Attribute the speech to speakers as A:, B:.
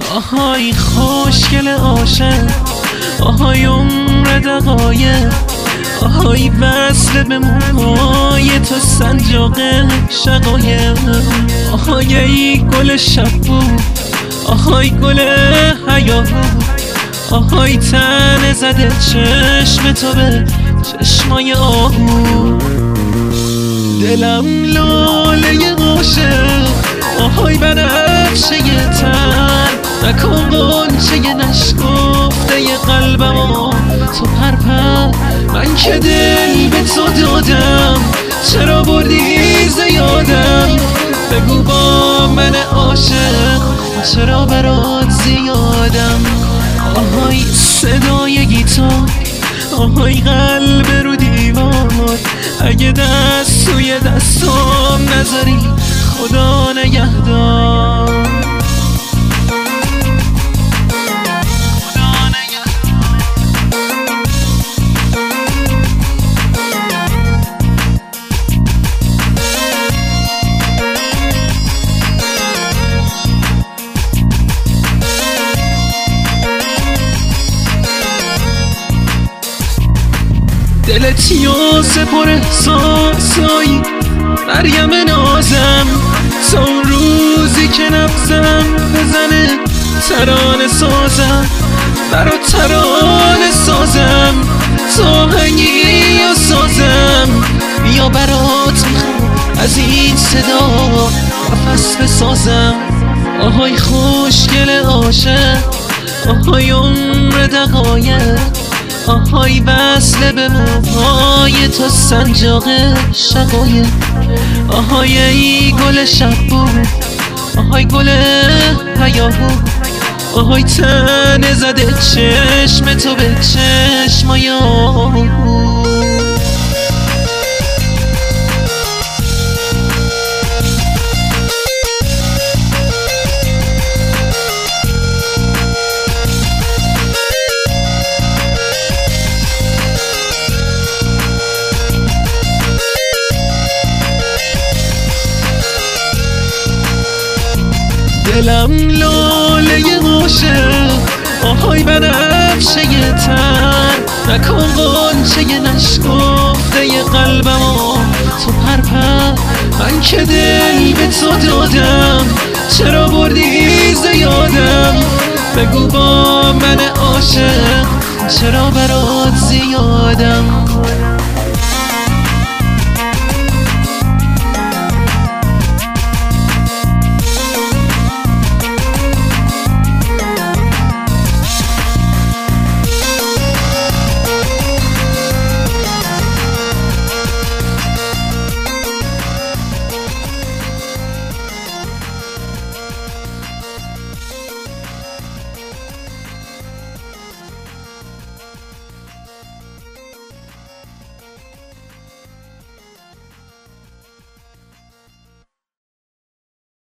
A: آهای خوشگل عاشق، آهای عمر دقایق، آهای وصل به موهای تو سنجاق شقایق، آهای ای گل شبو، آهای گل حیاهو، آهای تن زده چشم تو به چشمای آهو. دلم لاله عاشق، آهای بنفشه تن، نکن غنچه نشکفته قلبم تو پرپر. من که دل به تو دادم، چرا بردی زیادم؟ بگو با من عاشق، چرا برات زیادم؟ آهای صدای گیتار، آهای قلب رو دیوار، اگه دست توی دستم نذاری خدا نگهدار. دلتی و سپر احساسایی مریم نازم، تا اون روزی که نبزم بزنه ترانه سازم، برا ترانه سازم، تا هنگی و سازم. بیا برات میخوام از این صدا نفس بسازم. آهای خوشگل عاشق، آهای عمر دقایق، آهای وصل به موهای تو سنجاق شقایق، آهای ای گل شبو، آهای گل حیاهو، آهای تن زده چشم تو به چشمای آهو. دلم لاله عاشق، آهای بنفشه تر، نکن غنچه نشکفته قلبم تو پرپر. من که دل به تو دادم، چرا بردی زیادم؟ بگو با من عاشق، چرا برات زیادم؟